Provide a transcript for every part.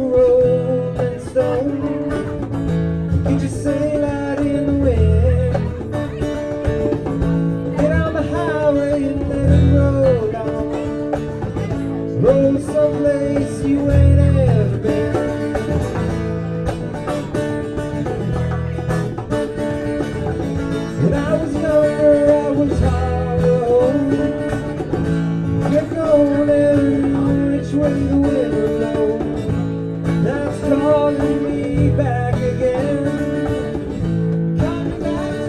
rolling stone. You just sail out in the wind. Get on the highway and let it roll on. Roll someplace you ain't ever been. When I was younger, I was hollow. You're going every which way the wind will blow. That's calling me back again. Coming back to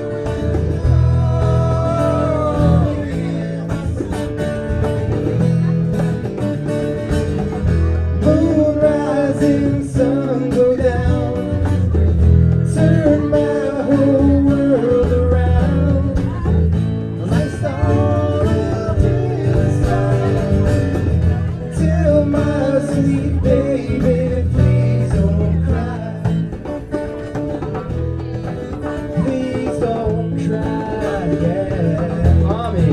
where it belongs. Moon rising, sun go down. Turn my whole world around. Like stars up in the sky. Tell my sweet baby, please don't cry. Please don't cry, yeah, Army.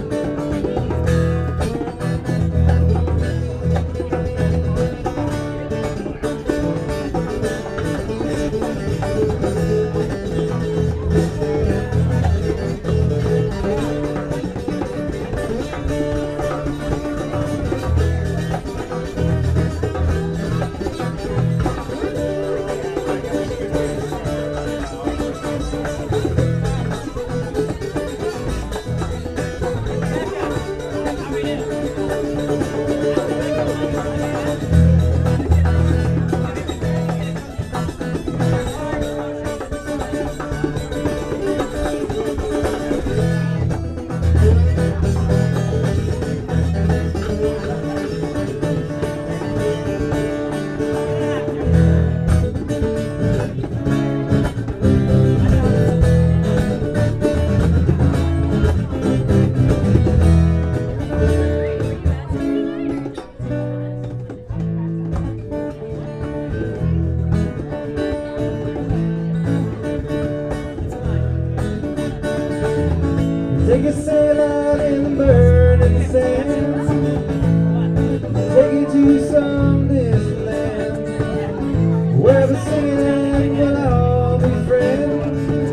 Take a sail out in the burning sands. Take it to some distant land where the singing will all be friends.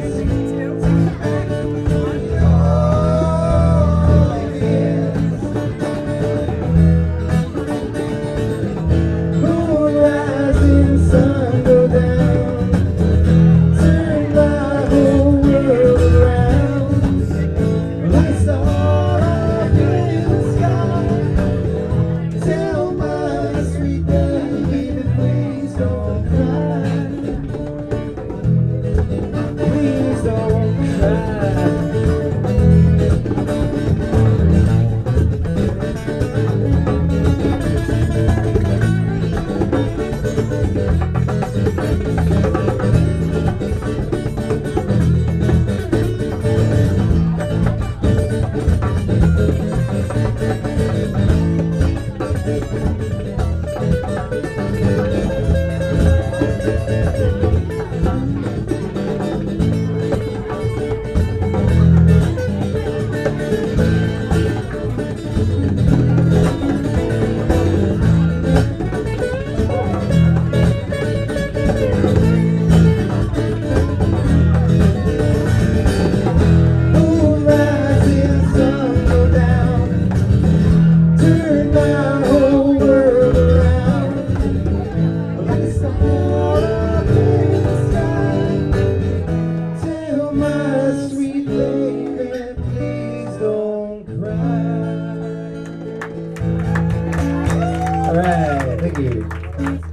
All begins. Moon rising, sun go down. Turn my whole world around. Like stars up in the sky. Tell my sweet baby, please don't cry. Please don't cry. Moon rising, sun go down. Turn my whole world around. Like a star up in the sky. Tell my sweet baby, please don't cry. All right, thank you.